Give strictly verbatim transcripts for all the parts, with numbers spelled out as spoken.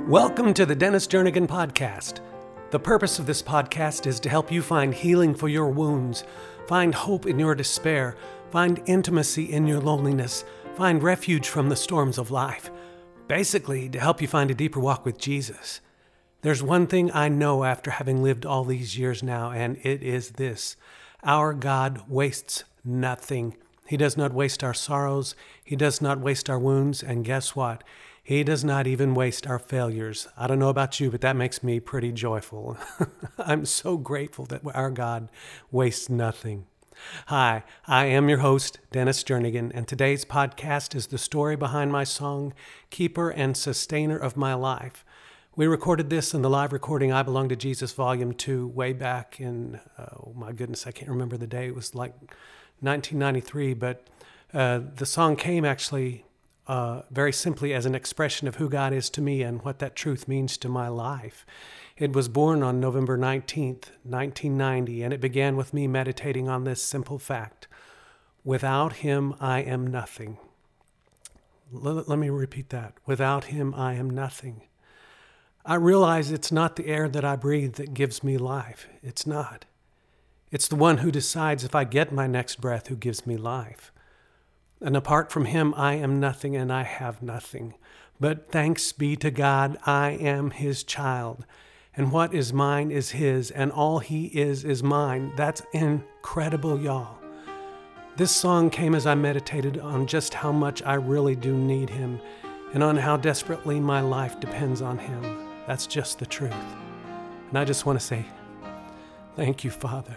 Welcome to the Dennis Jernigan Podcast. The purpose of this podcast is to help you find healing for your wounds, find hope in your despair, find intimacy in your loneliness, find refuge from the storms of life. Basically, to help you find a deeper walk with Jesus. There's one thing I know after having lived all these years now, and it is this. Our God wastes nothing. He does not waste our sorrows. He does not waste our wounds. And guess what? He does not even waste our failures. I don't know about you, but that makes me pretty joyful. I'm so grateful that our God wastes nothing. Hi, I am your host, Dennis Jernigan, and today's podcast is the story behind my song, Keeper and Sustainer of My Life. We recorded this in the live recording I Belong to Jesus Volume two way back in, oh my goodness, I can't remember the day. It was like nineteen ninety-three, but uh, the song came actually uh, very simply as an expression of who God is to me and what that truth means to my life. It was born on November nineteenth, nineteen ninety, and it began with me meditating on this simple fact. Without Him, I am nothing. L- let me repeat that. Without Him, I am nothing. I realize it's not the air that I breathe that gives me life. It's not. It's the one who decides if I get my next breath who gives me life. And apart from Him, I am nothing and I have nothing. But thanks be to God, I am His child. And what is mine is His, and all He is is mine. That's incredible, y'all. This song came as I meditated on just how much I really do need Him, and on how desperately my life depends on Him. That's just the truth. And I just want to say, thank you, Father.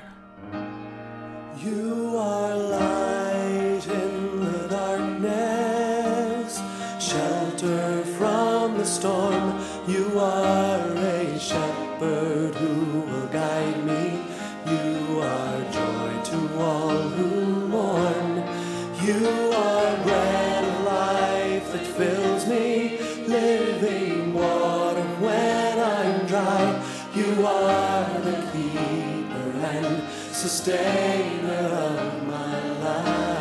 You are light in the darkness, shelter from the storm. You are a shepherd who will guide me. You are joy to all who mourn. You are bread of life that fills me, living water when I'm dry. You are the keeper and sustainer of my life.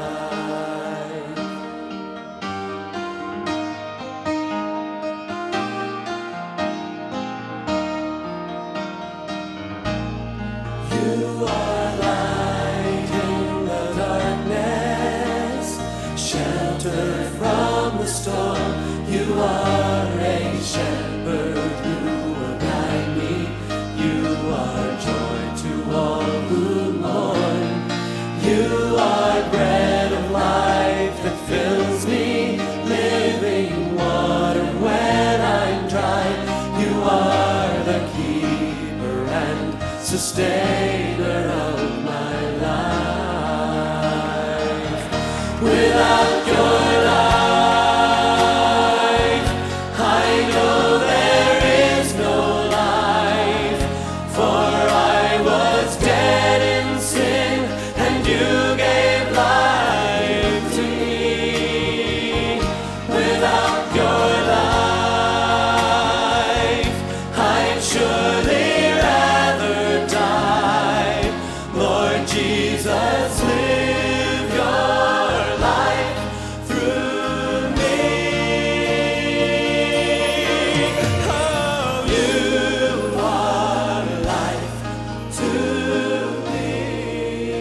You are light in the darkness, shelter from the storm. You are a shepherd who will guide me. You are joy to all who mourn. You are bread of life that fills me, living water when I'm dry. You are the keeper and sustainer of my life. Without your life, I know there is no life, for I was dead in sin, and you gave life to me. Without your life, I'd surely rather die. Lord Jesus, live your life through me. Oh, you are life to me,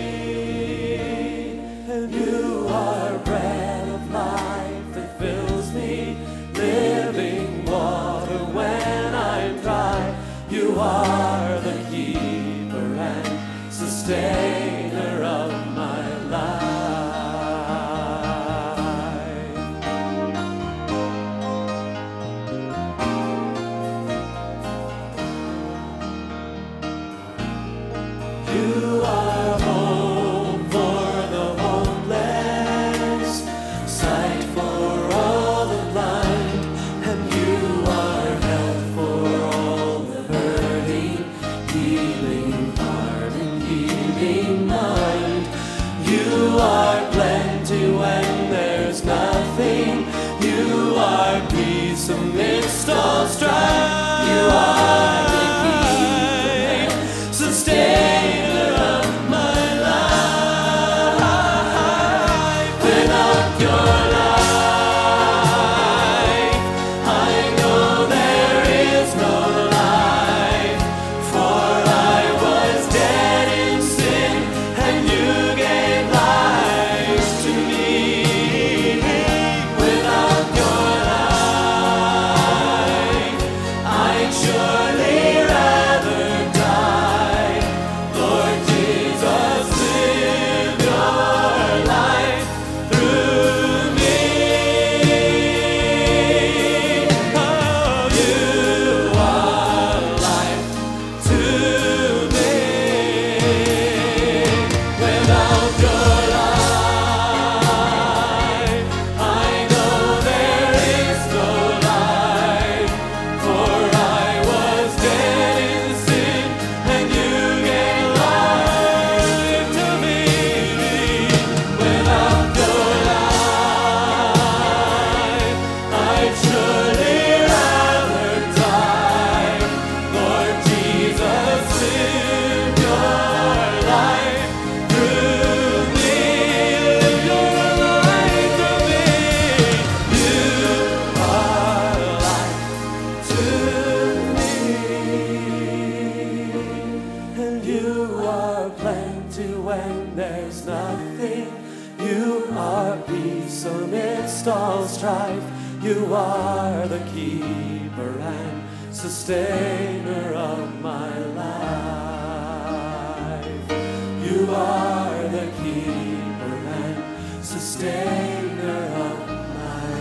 and you are bread of life that fills me, living water when I'm dry. You are the keeper and sustainer of my life. You are hope for the hopeless, sight for all the blind, and you are help for all the hurting, healing heart and healing mind. You are plenty when there's nothing. You are peace amidst all strife. You are the keeper and sustainer of my when there's nothing. You are peace amidst all strife. You are the keeper and sustainer of my life. You are the keeper and sustainer of my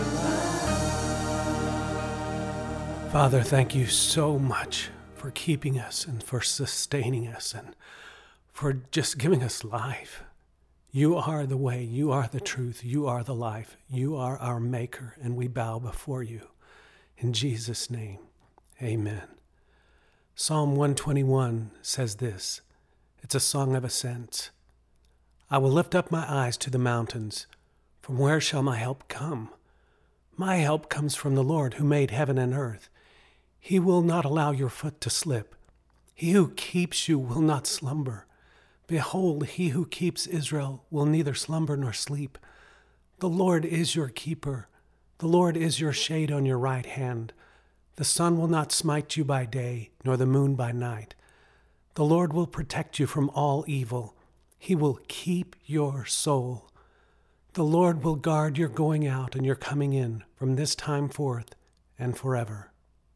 life. Father, thank you so much for keeping us and for sustaining us and for just giving us life. You are the way, you are the truth, you are the life, you are our maker, and we bow before you. In Jesus' name, amen. Psalm one twenty-one says this. It's a song of ascent. I will lift up my eyes to the mountains. From where shall my help come? My help comes from the Lord who made heaven and earth. He will not allow your foot to slip. He who keeps you will not slumber. Behold, he who keeps Israel will neither slumber nor sleep. The Lord is your keeper. The Lord is your shade on your right hand. The sun will not smite you by day, nor the moon by night. The Lord will protect you from all evil. He will keep your soul. The Lord will guard your going out and your coming in from this time forth and forever.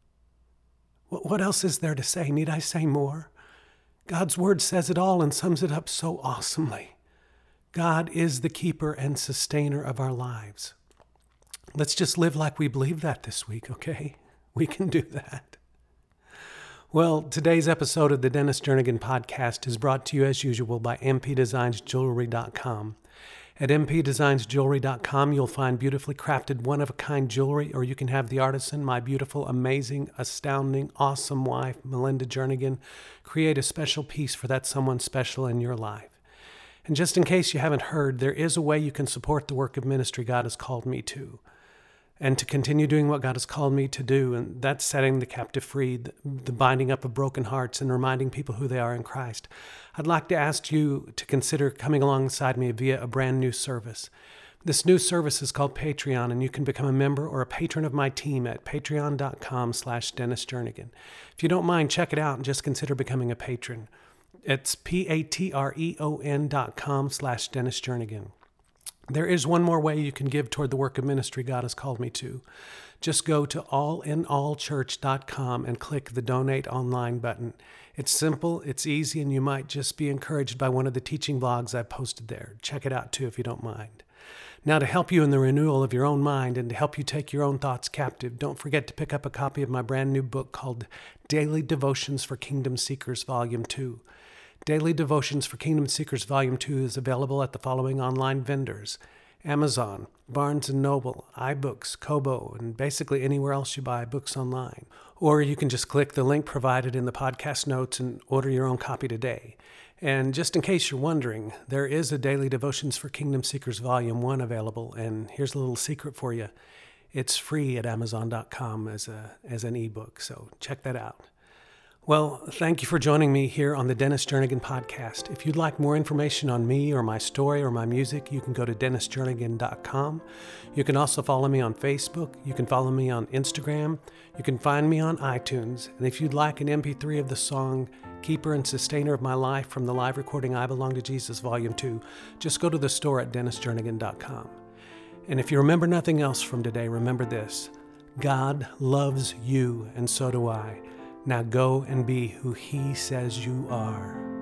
What else is there to say? Need I say more? God's word says it all and sums it up so awesomely. God is the keeper and sustainer of our lives. Let's just live like we believe that this week, okay? We can do that. Well, today's episode of the Dennis Jernigan Podcast is brought to you as usual by m p designs jewelry dot com. At m p designs jewelry dot com, you'll find beautifully crafted, one-of-a-kind jewelry, or you can have the artisan, my beautiful, amazing, astounding, awesome wife, Melinda Jernigan, create a special piece for that someone special in your life. And just in case you haven't heard, there is a way you can support the work of ministry God has called me to, and to continue doing what God has called me to do, and that's setting the captive free, the, the binding up of broken hearts, and reminding people who they are in Christ. I'd like to ask you to consider coming alongside me via a brand new service. This new service is called Patreon, and you can become a member or a patron of my team at patreon.com slash Dennis Jernigan. If you don't mind, check it out and just consider becoming a patron. It's P-A-T-R-E-O-N dot com slash Dennis Jernigan. There is one more way you can give toward the work of ministry God has called me to. Just go to all in all church dot com and click the Donate Online button. It's simple, it's easy, and you might just be encouraged by one of the teaching blogs I've posted there. Check it out too if you don't mind. Now, to help you in the renewal of your own mind and to help you take your own thoughts captive, don't forget to pick up a copy of my brand new book called Daily Devotions for Kingdom Seekers, Volume two. Daily Devotions for Kingdom Seekers Volume two is available at the following online vendors: Amazon, Barnes and Noble, iBooks, Kobo, and basically anywhere else you buy books online. Or you can just click the link provided in the podcast notes and order your own copy today. And just in case you're wondering, there is a Daily Devotions for Kingdom Seekers Volume one available, and here's a little secret for you. It's free at amazon dot com as a as an ebook, so check that out. Well, thank you for joining me here on the Dennis Jernigan Podcast. If you'd like more information on me or my story or my music, you can go to dennis jernigan dot com. You can also follow me on Facebook. You can follow me on Instagram. You can find me on iTunes. And if you'd like an M P three of the song Keeper and Sustainer of My Life from the live recording I Belong to Jesus Volume two, just go to the store at dennis jernigan dot com. And if you remember nothing else from today, remember this: God loves you, and so do I. Now go and be who He says you are.